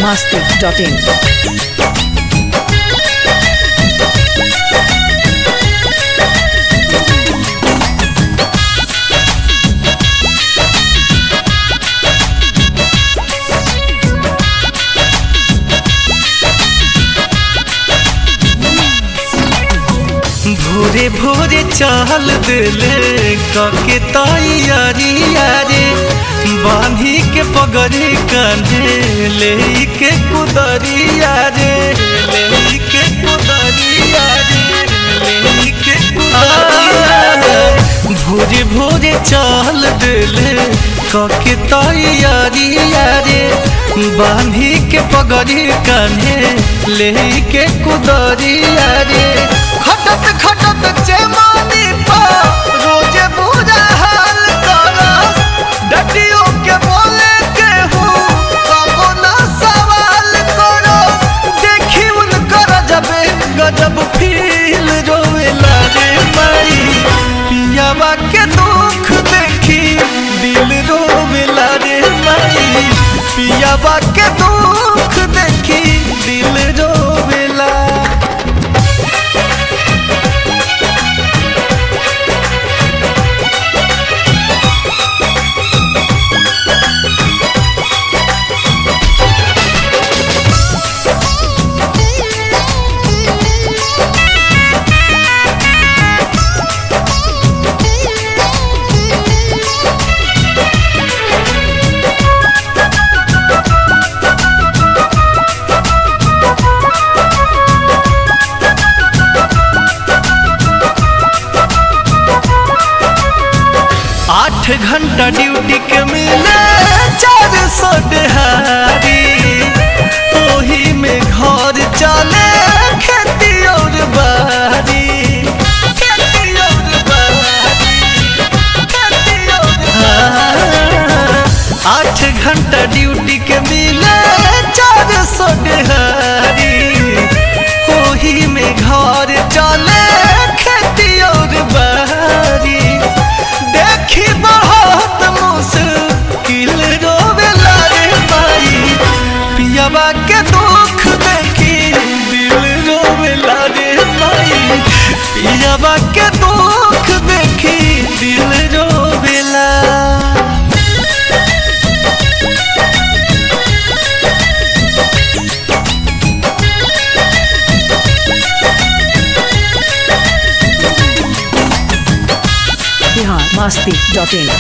biharmasti.in। भोरे भोरे चल दिले कके तैयारिया रे बांधी के पगड़ी कान्हे ले के कुदरिया रे ले के कुदरिया रे ले के कुदरिया रे भोरे भोरे चल दिले कके तैयारिया रे बांधी के पगड़ी कान्हे ले के कुदरिया रे खटत खटत चेमानी पा रोजे बुरा हाल करस डटियो के बोले के हूँ कबो ना सवाल करो देखी उनकर जबे गजब फील रोवेला रे माई पियावा के दुख देखी दिल रोवेला रे माई पियावा के दुख देखी दिल रोवेला। आठ घंटा ड्यूटी के मिले 400 दिहाड़ी ओही में घर चले खेती और बाड़ी खेती और बाड़ी खेती और 8 घंटा ड्यूटी के मिले 400 दिहाड़ी ओही में घर चले खेती और बाड़ी देखी बहुत मुश्किल रोवेला रे माई पियावा के दुख देखी दिल रोवेला रे माई पियावा के दुख देखी दिल रोवेला। biharmasti.in।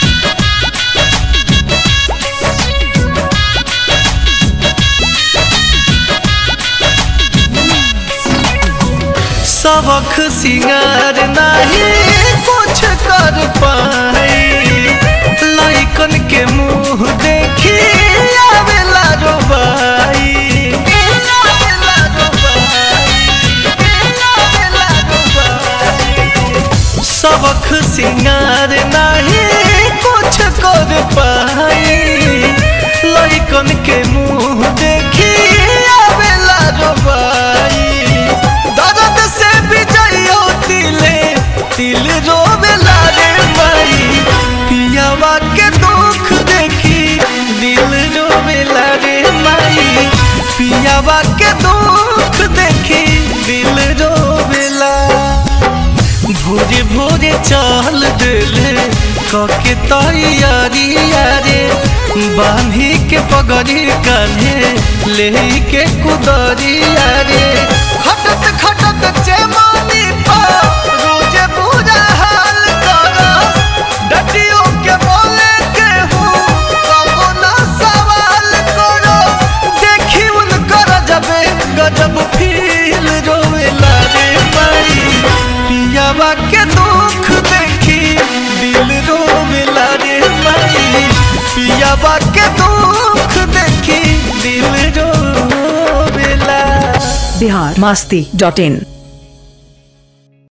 सबक सिंगार नहीं कुछ कर पाई लइकन के मुंह देखी आवेला रोबाई सबक सिंगार नहीं कुछ कर पाई लइकन के मुंह देखी आवेला रोबाई दर्द से विजयो तिले तिल रोवेला रे माई पियावा के दुख देखी दिल रोवेला रे माई पियावा के दुख देखी दिल रोवेला। भोरे भोरे चल दिले कके तैयारिया रे बांधी के पगड़ी कान्हे ले के कुदरिया रे खटत खटत चेमानी पा रोजे बुरा हाल करस डटियो के बोले के हूँ कबो ना सवाल करो देखी उनकर जबे गजब फील रोवेला रे माई पियावा के दुख देखी दिल रोवेला रे माई पियावा के दुख देखी दिल रोवेला। biharmasti.in।